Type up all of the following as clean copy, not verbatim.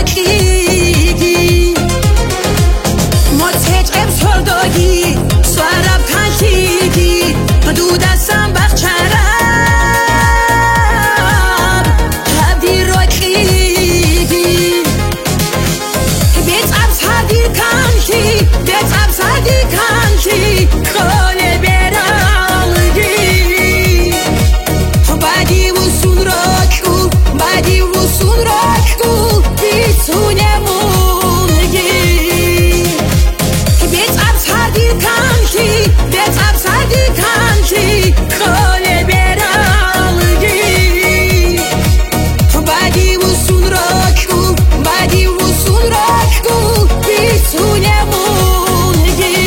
روکی متج ابسر دادی سوارب کشیدی دود دستم بخچرم هبدی روکی بیت اب سردی کنشی بیت اب سردی کنشی خانه برالگی بدی و سون راکو بدی و سون راکو بیتونه مونگی بیت اب سردی کنشی بیت اب سردی کنشی خانه برالگی بدی و سون راکو بدی و سون راکو بیتونه مونگی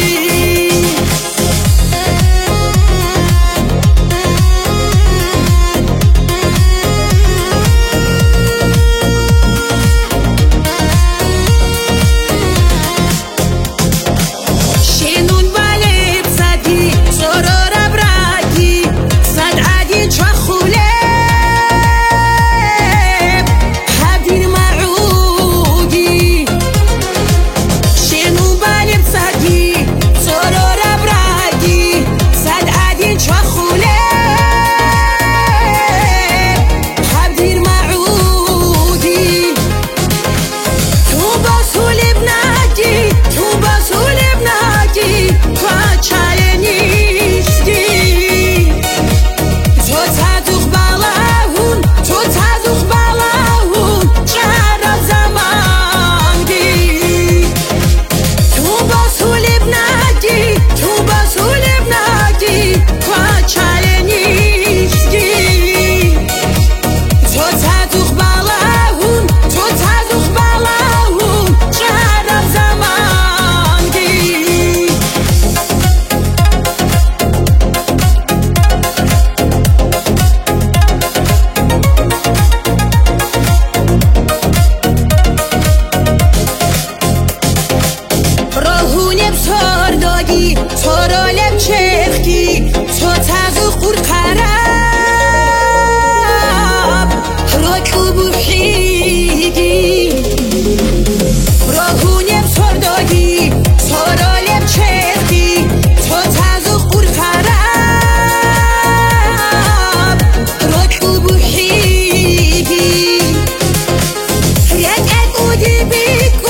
شنون بالب زدی سرور برگی صد عدی چخوله حبیر معودی شنون بالب زدی سرور برگی صد عدی چخوله حبیر معودی تو باسول ابنگی تو باسول ابنگی کچل نیستی تو تدوخ بلاهون تو تدوخ بلاهون چرا زمان دی تو باسول ابنگی تو باسول ابنگی کچل نیستی تو تدوخ بلاهون تو تدوخ بلاهون چرا زمان دی راهونم سرداگی تو رالم چرخی تو تدوخ قرقرب راکو بوحیگی راهونم سرداگی تو رالم چرخی تو تدوخ قرقرب راکو بوحیگی رک اودی بیک